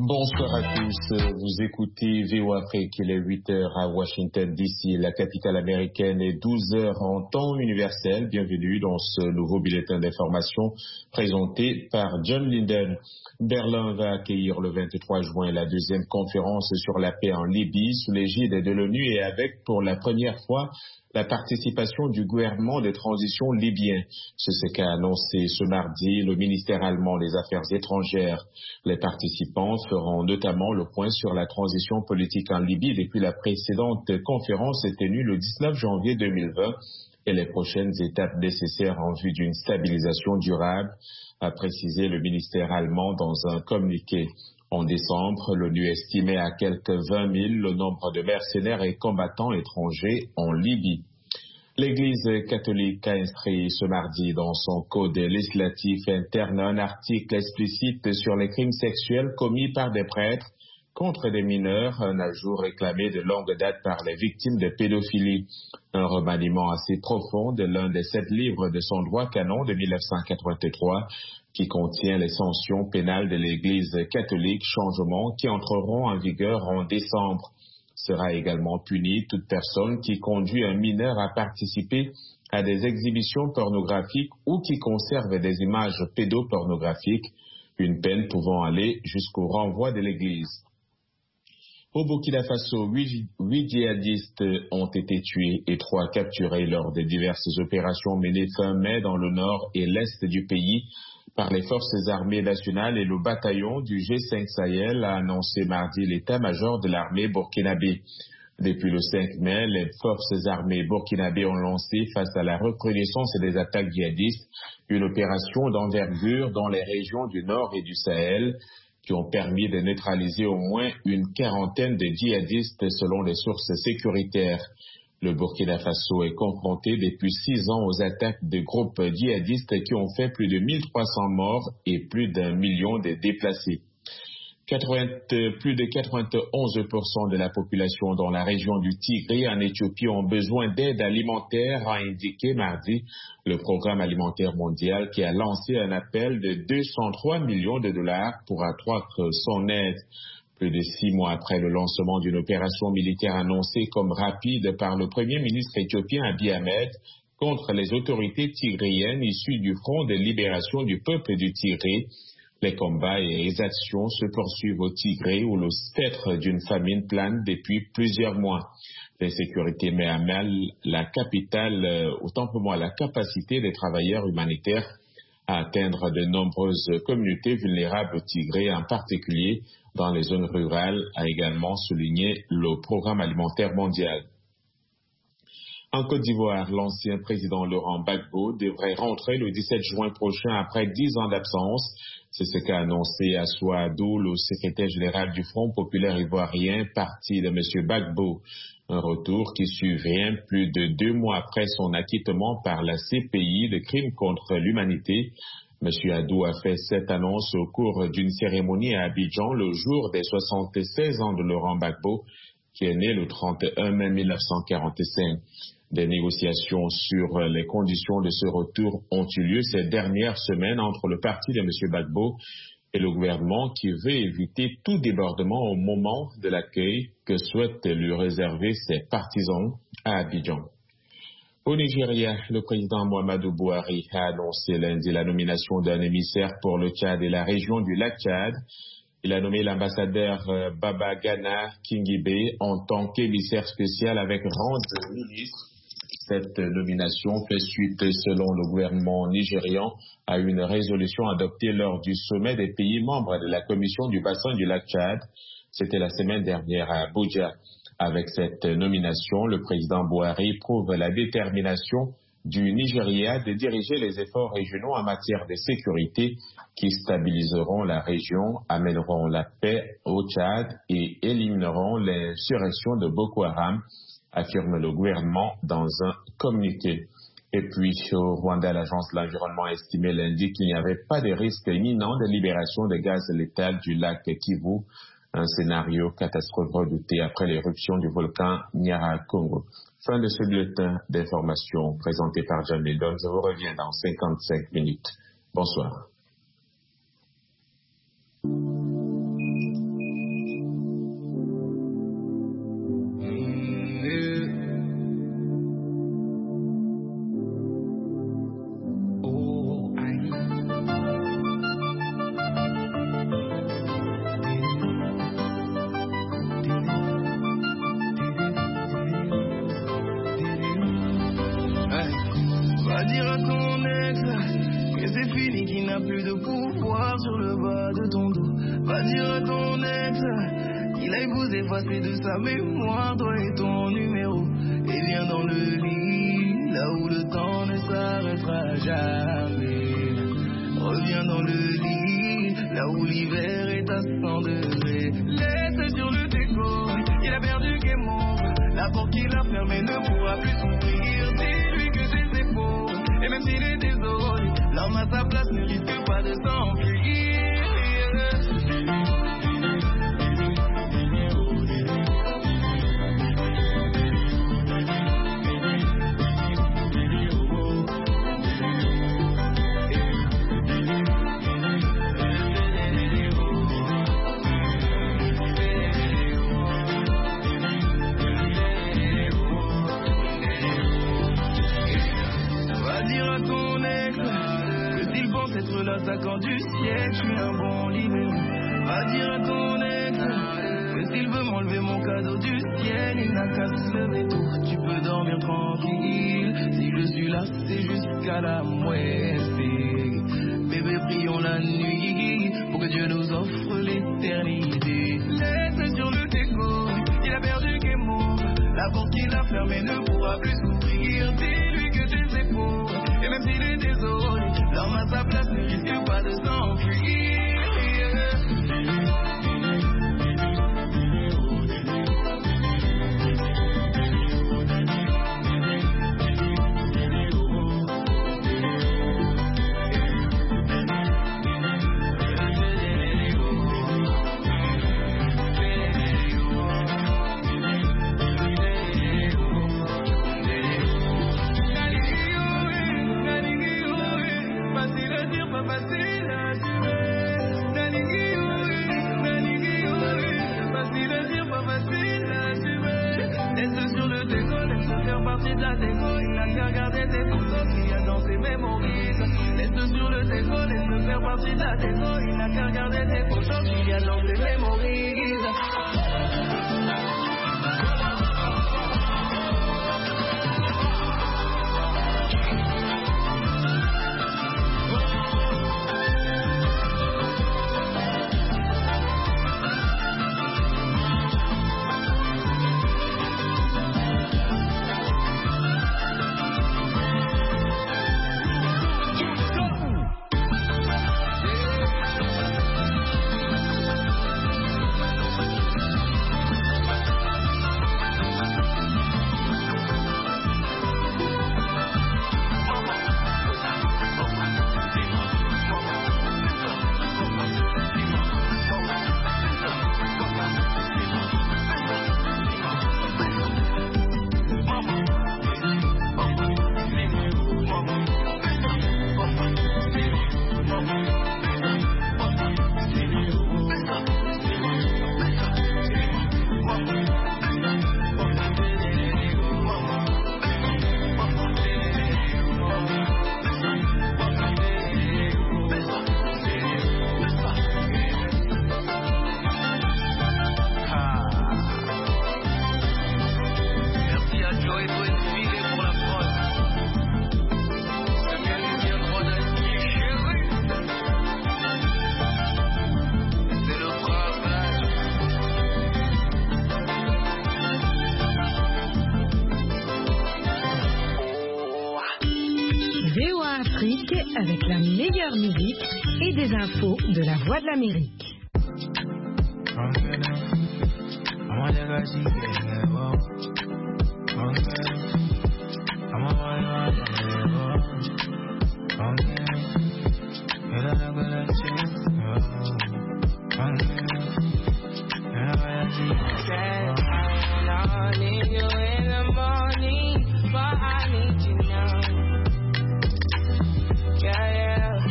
Bonsoir à tous, vous écoutez VOA Afrique, il est 8h à Washington DC, la capitale américaine, et 12h en temps universel. Bienvenue dans ce nouveau bulletin d'information présenté par John Linden. Berlin va accueillir le 23 juin la deuxième conférence sur la paix en Libye sous l'égide de l'ONU et avec pour la première fois la participation du gouvernement de transition libyen. C'est ce qu'a annoncé ce mardi le ministère allemand des Affaires étrangères. Les participants feront notamment le point sur la transition politique en Libye depuis la précédente conférence tenue le 19 janvier 2020 et les prochaines étapes nécessaires en vue d'une stabilisation durable, a précisé le ministère allemand dans un communiqué. En décembre, l'ONU estimait à quelques 20 000 le nombre de mercenaires et combattants étrangers en Libye. L'Église catholique a inscrit ce mardi dans son code législatif interne un article explicite sur les crimes sexuels commis par des prêtres contre des mineurs, un ajout réclamé de longue date par les victimes de pédophilie. Un remaniement assez profond de l'un des 7 livres de son droit canon de 1983 qui contient les sanctions pénales de l'Église catholique, changements qui entreront en vigueur en décembre. Sera également punie toute personne qui conduit un mineur à participer à des exhibitions pornographiques ou qui conserve des images pédopornographiques, une peine pouvant aller jusqu'au renvoi de l'Église. Au Burkina Faso, 8 djihadistes ont été tués et 3 capturés lors des diverses opérations menées fin mai dans le nord et l'est du pays par les forces armées nationales et le bataillon du G5 Sahel, a annoncé mardi l'état-major de l'armée burkinabé. Depuis le 5 mai, les forces armées burkinabé ont lancé, face à la recrudescence des attaques djihadistes, une opération d'envergure dans les régions du nord et du Sahel, qui ont permis de neutraliser au moins une quarantaine de djihadistes selon les sources sécuritaires. Le Burkina Faso est confronté depuis 6 ans aux attaques de groupes djihadistes qui ont fait plus de 1300 morts et plus d'1 million de déplacés. Plus de 91% de la population dans la région du Tigré en Éthiopie ont besoin d'aide alimentaire, a indiqué mardi le Programme alimentaire mondial qui a lancé un appel de 203 millions de dollars pour accroître son aide. Plus de 6 mois après le lancement d'une opération militaire annoncée comme rapide par le Premier ministre éthiopien Abiy Ahmed contre les autorités tigréennes issues du Front de libération du peuple du Tigré, les combats et les actions se poursuivent au Tigré où le spectre d'une famine plane depuis plusieurs mois. L'insécurité met à mal la capitale, autant pour moi la capacité des travailleurs humanitaires à atteindre de nombreuses communautés vulnérables au Tigré, en particulier dans les zones rurales, a également souligné le Programme alimentaire mondial. En Côte d'Ivoire, l'ancien président Laurent Gbagbo devrait rentrer le 17 juin prochain après 10 ans d'absence. C'est ce qu'a annoncé Assou Addo, le secrétaire général du Front populaire ivoirien, parti de M. Gbagbo. Un retour qui survient plus de 2 mois après son acquittement par la CPI de crimes contre l'humanité. M. Addo a fait cette annonce au cours d'une cérémonie à Abidjan le jour des 76 ans de Laurent Gbagbo, qui est né le 31 mai 1945. Des négociations sur les conditions de ce retour ont eu lieu ces dernières semaines entre le parti de M. Gbagbo et le gouvernement qui veut éviter tout débordement au moment de l'accueil que souhaitent lui réserver ses partisans à Abidjan. Au Nigeria, le président Muhammadu Buhari a annoncé lundi la nomination d'un émissaire pour le Tchad et la région du lac Tchad. Il a nommé l'ambassadeur Babagana Kingibe en tant qu'émissaire spécial avec rang de ministre. Cette nomination fait suite, selon le gouvernement nigérian, à une résolution adoptée lors du sommet des pays membres de la Commission du bassin du lac Tchad. C'était la semaine dernière à Abuja. Avec cette nomination, le président Buhari prouve la détermination du Nigeria de diriger les efforts régionaux en matière de sécurité qui stabiliseront la région, amèneront la paix au Tchad et élimineront l'insurrection de Boko Haram, affirme le gouvernement dans un communiqué. Et puis, au Rwanda, l'agence de l'environnement a estimé lundi qu'il n'y avait pas de risque imminent de libération de gaz létal du lac Kivu, un scénario catastrophe redouté après l'éruption du volcan Nyiragongo. Fin de ce bulletin d'information présenté par John Milton. Je vous reviens dans 55 minutes. Bonsoir. n'a plus de pouvoir sur le bas de ton dos. Va dire à ton ex qu'il aille vous effacer de sa mémoire, toi et ton numéro. Et viens dans le lit, là où le temps ne s'arrêtera jamais. Reviens dans le lit, là où l'hiver est à 100 degrés. Laisse sur le déco, il a perdu Guémon. La porte qu'il a fermée ne pourra plus s'ouvrir. Dis-lui que c'est ses faux. Et même s'il est désolé, l'homme à sa place ne risque pas de s'enfuir. L'attaquant du siècle, je suis un bon libéré. Va dire à ton ex que s'il veut m'enlever mon cadeau du ciel, il n'a qu'à se lever tôt. Tu peux dormir tranquille. Si je suis là, c'est jusqu'à la muerte. Bébé, prions la nuit pour que Dieu nous offre l'éternité. Laisse sur le déco, il a perdu Guémon. La porte qu'il a fermée ne pourra plus s'ouvrir. Dis-lui que c'est ses faux. Et même s'il est désolé, l'homme à sa place ne risque pas de s'enfuir. Il n'a qu'à regarder tes photos qui a dans ses mémories. Laisse sur le déco, laisse faire partie de la déco. Il n'a qu'à regarder tes photos qui a dans ses mémories. Avec la meilleure musique et des infos de la Voix de l'Amérique.